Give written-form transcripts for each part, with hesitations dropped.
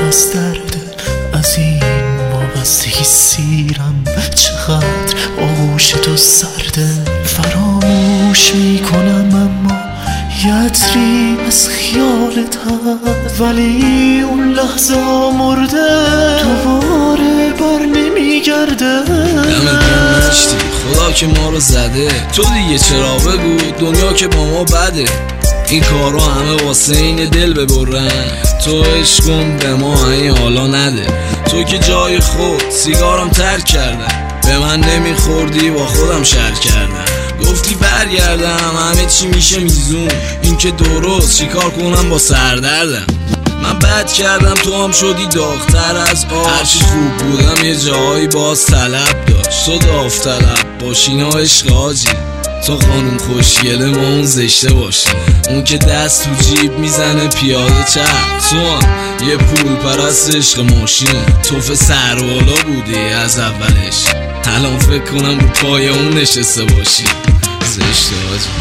از درد از این وابستگی سیرم. چقدر آغوش تو سرده، فراموش میکنم اما یه عطری از خیالت هست، ولی اون لحظه مرده دوباره بر نمیگرده. دمت نشتی خدا که ما رو زده، تو دیگه چرا بگو دنیا که با ما بده. این کارا همه واسه این دل ببرن، تو عشق کن به ما این حالا نده. تو که جای خود سیگارم ترک کردم، به من نمیخوردی با خودم شر کردم. گفتی برگردم همه چی میشه میزون، این که درست چیکار کنم با سردردم. من بد کردم تو هم شدی داغ‌تر از آب، هرچی خوب بودم یه جایی باز طلب داشت. تو داوطلب باشی نه عشق حاجی، تو خانوم خوشگله ما اون زشته باشی. اون که دست تو جیب میزنه پیاده چپ، تو هم یه پول پرست عشق ماشین. توف سربالا بودی از اولش، الان فکر کنم رو پای اون نشسته باشی. زشته حاجی.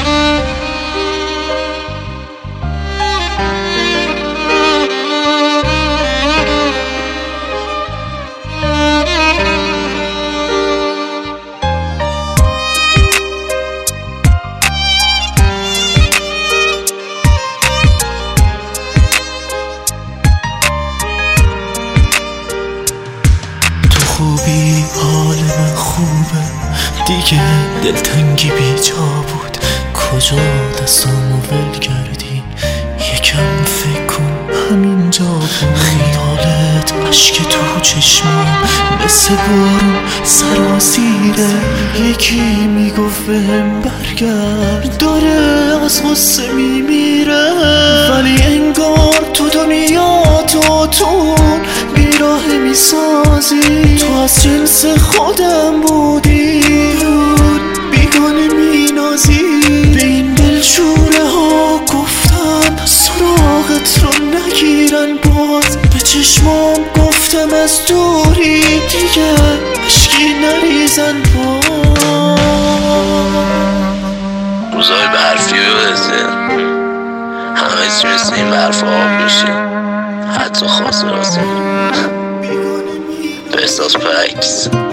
خوبی حال من خوبه دیگه، دلتنگی بی جا بود. کجا دستامو ول کردی؟ یکم فکر کن همینجا بود. خیالت عشق تو چشمام مثل بارون سراسیره. یکی میگفت بهم برگرد داره از غصه میمیره، ولی انگار تو دنیا توتون بیراه میسازی. تو از جنس خودم بودی بیگانه مینازی. به این دلشوره ها گفتم سراغت رو نگیرن باز، به چشمام گفتم از دوری دیگه عشقی نریزن باز. روزای برفی بزن همه چی مثل این برف آب میشه، حتی خاص راسه به احساس پکس.